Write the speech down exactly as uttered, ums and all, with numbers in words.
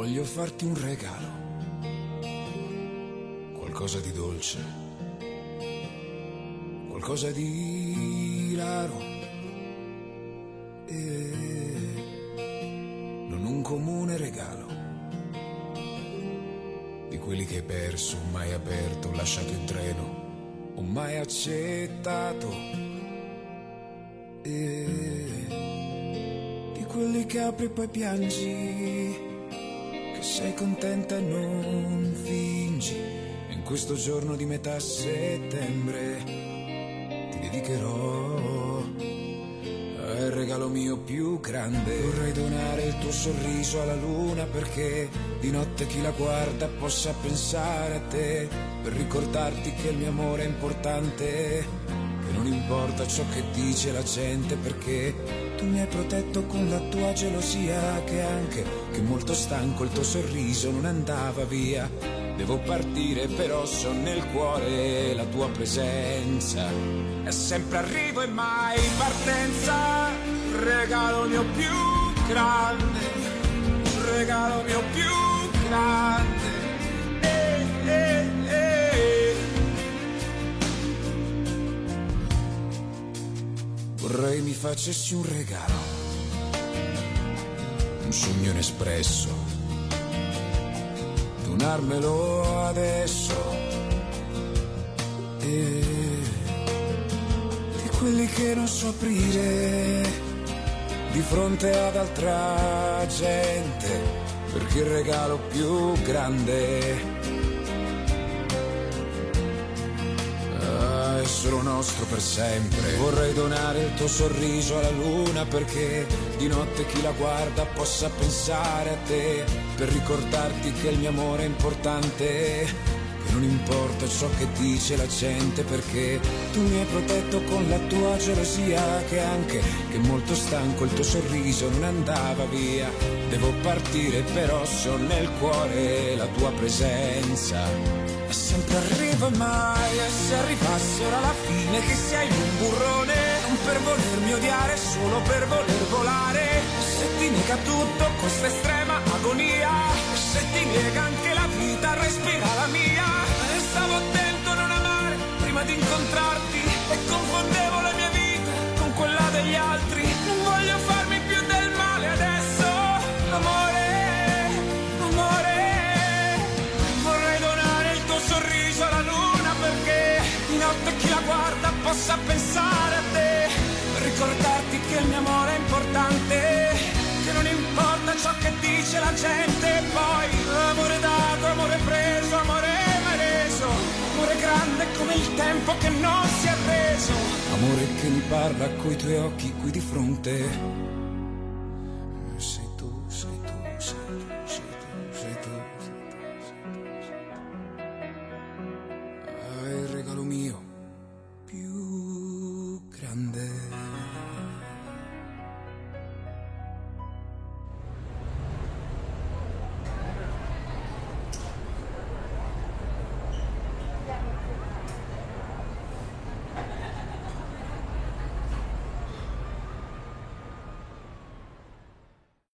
Voglio farti un regalo, qualcosa di dolce, qualcosa di raro, e non un comune regalo, di quelli che hai perso, mai aperto, lasciato in treno, o mai accettato, e di quelli che apri e poi piangi, che sei contenta e non fingi. E in questo giorno di metà settembre ti dedicherò al regalo mio più grande. Vorrei donare il tuo sorriso alla luna, perché di notte chi la guarda possa pensare a te, per ricordarti che il mio amore è importante, che non importa ciò che dice la gente, perché tu mi hai protetto con la tua gelosia, che anche che molto stanco il tuo sorriso non andava via. Devo partire però so nel cuore la tua presenza, è sempre arrivo e mai partenza. Regalo mio più grande, regalo mio più grande, eh, eh, eh. Vorrei mi facessi un regalo, un sogno inespresso, donarmelo adesso, e di quelli che non so aprire di fronte ad altra gente, perché il regalo più grande è solo nostro per sempre. Vorrei donare il tuo sorriso alla luna, perché di notte chi la guarda possa pensare a te, per ricordarti che il mio amore è importante, che non importa ciò che dice la gente, perché tu mi hai protetto con la tua gelosia, che anche che molto stanco il tuo sorriso non andava via. Devo partire però so nel cuore la tua presenza, e sempre arrivo e mai, e se arrivasse ora la fine, che sei un burrone, non per volermi odiare, solo per voler volare. Se ti nega tutto questa estrema agonia, se ti nega anche la vita, respira la mia. E stavo attento a non amare prima di incontrarti, e confondevo la mia vita con quella degli altri. Non voglio farmi più del male adesso, amore, amore. Vorrei donare il tuo sorriso alla luna, perché di notte chi la guarda possa pensare a te, per ricordarti che il mio amore è importante, che non importa ciò che dice la gente. Poi amore dato, amore preso, amore mai reso, amore grande come il tempo che non si è reso, amore che mi parla coi tuoi occhi qui di fronte,